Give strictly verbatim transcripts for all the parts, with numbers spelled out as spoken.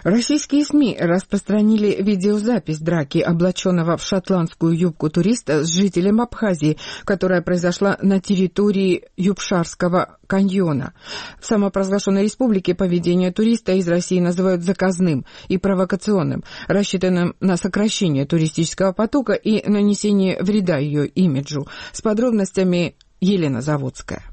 Российские СМИ распространили видеозапись драки облаченного в шотландскую юбку туриста с жителем Абхазии, которая произошла на территории Юбшарского каньона. В самопровозглашенной республике поведение туриста из России называют заказным и провокационным, рассчитанным на сокращение туристического потока и нанесение вреда ее имиджу. С подробностями Елена Заводская.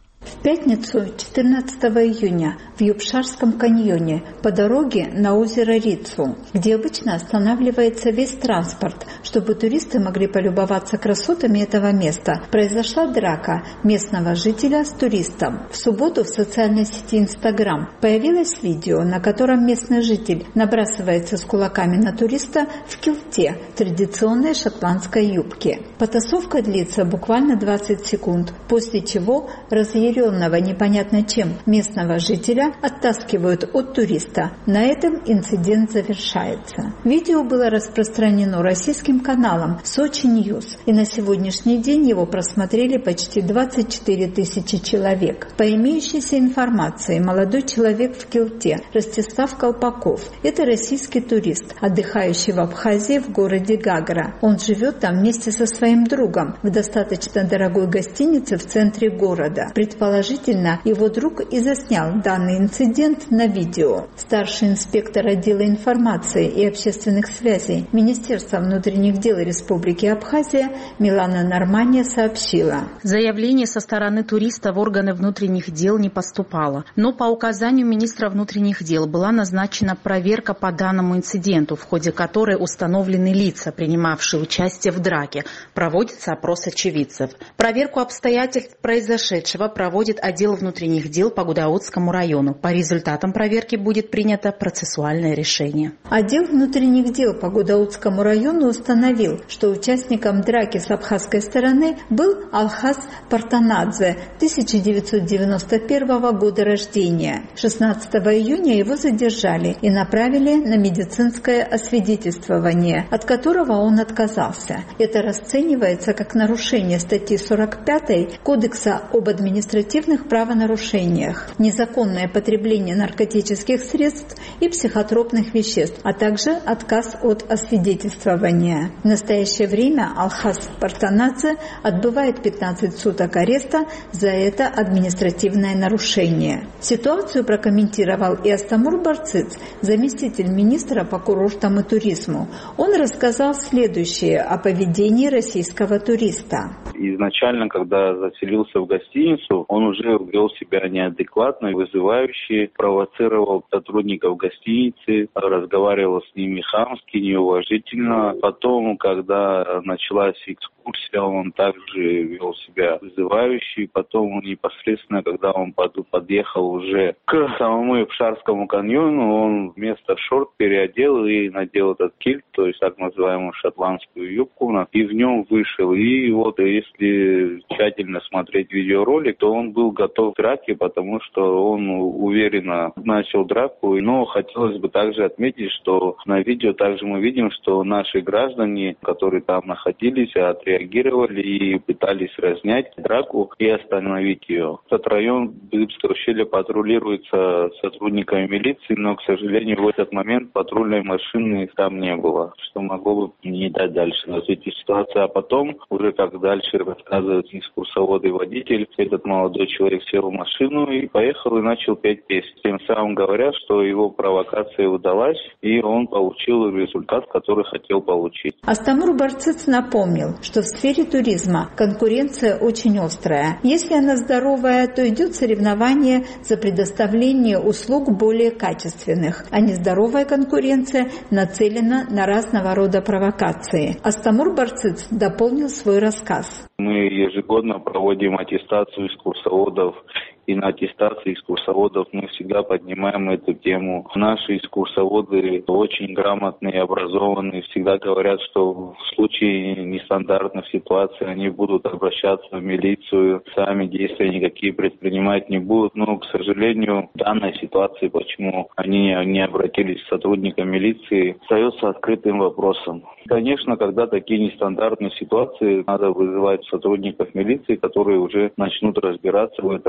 В пятницу, четырнадцатого июня, в Юбшарском каньоне по дороге на озеро Рицу, где обычно останавливается весь транспорт, чтобы туристы могли полюбоваться красотами этого места, произошла драка местного жителя с туристом. В субботу в социальной сети Instagram появилось видео, на котором местный житель набрасывается с кулаками на туриста в килте, традиционной шотландской юбке. Потасовка длится буквально двадцать секунд, после чего разъяренный непонятно чем местного жителя оттаскивают от туриста. На этом инцидент завершается. Видео было распространено российским каналом Сочи Ньюс, и на сегодняшний день его просмотрели почти двадцать четыре тысячи человек. По имеющейся информации, молодой человек в килте Ростислав Колпаков – это российский турист, отдыхающий в Абхазии в городе Гагра. Он живет там вместе со своим другом в достаточно дорогой гостинице в центре города. Предположительно, его друг и заснял данный инцидент на видео. Старший инспектор отдела информации и общественных связей Министерства внутренних дел Республики Абхазия Милана Нормания сообщила. Заявление со стороны туриста в органы внутренних дел не поступало, но по указанию министра внутренних дел была назначена проверка по данному инциденту, в ходе которой установлены лица, принимавшие участие в драке. Проводится опрос очевидцев. Проверку обстоятельств произошедшего проводится проводит отдел внутренних дел по Гудаутскому району. По результатам проверки будет принято процессуальное решение. Отдел внутренних дел по Гудаутскому району установил, что участником драки с абхазской стороны был Алхаз Партанадзе, тысяча девятьсот девяносто первого года рождения. шестнадцатого июня его задержали и направили на медицинское освидетельствование, от которого он отказался. Это расценивается как нарушение статьи сорок пятой Кодекса об административных правонарушениях, незаконное потребление наркотических средств и психотропных веществ, а также отказ от освидетельствования. В настоящее время Алхаз Партанадзе отбывает пятнадцать суток ареста за это административное нарушение. Ситуацию прокомментировал и Астамур Барциц, заместитель министра по курортам и туризму. Он рассказал следующее о поведении российского туриста. Изначально, когда заселился в гостиницу, он уже вел себя неадекватно, вызывающе, провоцировал сотрудников гостиницы, разговаривал с ними хамски, неуважительно. Потом, когда началась экскурсия, он также вел себя вызывающе. Потом, непосредственно, когда он подъехал уже к самому Юбшарскому каньону, он вместо шорт переодел и надел этот кильт, то есть так называемую шотландскую юбку, и в нем вышел. И вот если тщательно смотреть видеоролик, то он был готов к драке, потому что он уверенно начал драку. Но хотелось бы также отметить, что на видео также мы видим, что наши граждане, которые там находились, отреагировали и пытались разнять драку и остановить ее. Этот район Бызыбского ущелья патрулируется сотрудниками милиции, но, к сожалению, в этот момент патрульной машины там не было, что могло бы не дать дальше развития ситуации. А потом, уже как дальше рассказывает экскурсовод и водитель, этот молодой человек сел в машину и поехал и начал петь песню. Тем самым говоря, что его провокация удалась, и он получил результат, который хотел получить. Астамур Барциц напомнил, что в сфере туризма конкуренция очень острая. Если она здоровая, то идет соревнование за предоставление услуг более качественных, а нездоровая конкуренция нацелена на разного рода провокации. Астамур Барциц дополнил свой рассказ. Мы ежегодно проводим аттестацию экскурсоводов, и на аттестации экскурсоводов мы всегда поднимаем эту тему. Наши экскурсоводы очень грамотные и образованные, всегда говорят, что в случае нестандартных ситуаций они будут обращаться в милицию, сами действия никакие предпринимать не будут. Но, к сожалению, в данной ситуации, почему они не обратились к сотрудникам милиции, остается открытым вопросом. Конечно, когда такие нестандартные ситуации, надо вызывать сотрудников милиции, которые уже начнут разбираться в этом деле.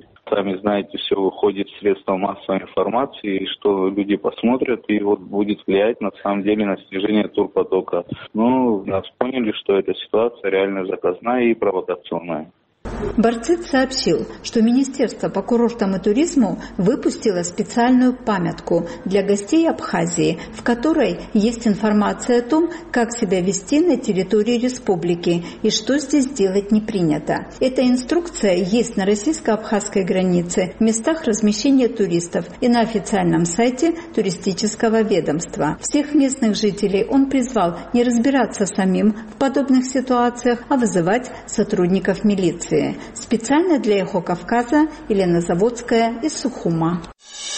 Сами знаете, все выходит в средства массовой информации, и что люди посмотрят, и вот будет влиять на самом деле на снижение турпотока. Но нас поняли, что эта ситуация реально заказная и провокационная. Барцыц сообщил, что Министерство по курортам и туризму выпустило специальную памятку для гостей Абхазии, в которой есть информация о том, как себя вести на территории республики и что здесь делать не принято. Эта инструкция есть на российско-абхазской границе, в местах размещения туристов и на официальном сайте туристического ведомства. Всех местных жителей он призвал не разбираться самим в подобных ситуациях, а вызывать сотрудников милиции. Специально для «Эхо Кавказа» Елена Заводская из Сухума.